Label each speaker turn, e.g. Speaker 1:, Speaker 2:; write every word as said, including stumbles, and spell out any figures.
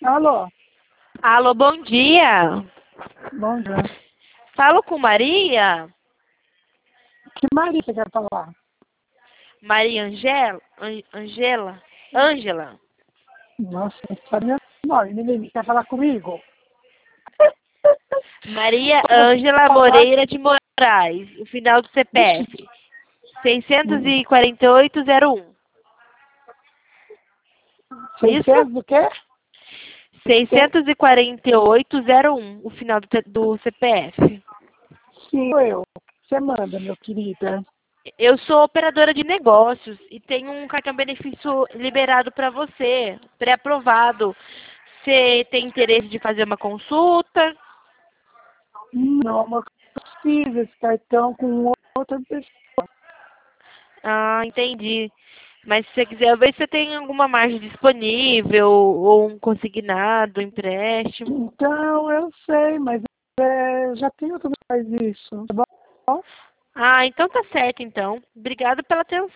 Speaker 1: Alô,
Speaker 2: Alô, bom dia.
Speaker 1: bom dia.
Speaker 2: Falo com Maria?
Speaker 1: Que Maria você quer falar?
Speaker 2: Maria Angela? An- Angela? Ângela?
Speaker 1: Nossa, não sabia nome. Ninguém quer falar comigo?
Speaker 2: Maria
Speaker 1: Como
Speaker 2: Ângela
Speaker 1: falar?
Speaker 2: Moreira de Moraes, o final do C P
Speaker 1: Vixe,
Speaker 2: F. seiscentos
Speaker 1: hum,
Speaker 2: e quarenta e oito zero um. Isso?
Speaker 1: seiscentos do quê? Cê-
Speaker 2: seiscentos e quarenta e oito zero um, o final do, te- do C P F.
Speaker 1: Sim, sou eu. Você manda, meu querida.
Speaker 2: Eu sou operadora de negócios e tenho um cartão benefício liberado para você, pré-aprovado. Você tem interesse de fazer uma consulta?
Speaker 1: Não, mas eu fiz esse cartão com outra pessoa.
Speaker 2: Ah, entendi. Mas se você quiser ver se você tem alguma margem disponível, ou um consignado, um empréstimo.
Speaker 1: Então, eu sei, mas é, já tem outro que faz isso. Tá bom?
Speaker 2: Ah, então tá certo então. Obrigada pela atenção.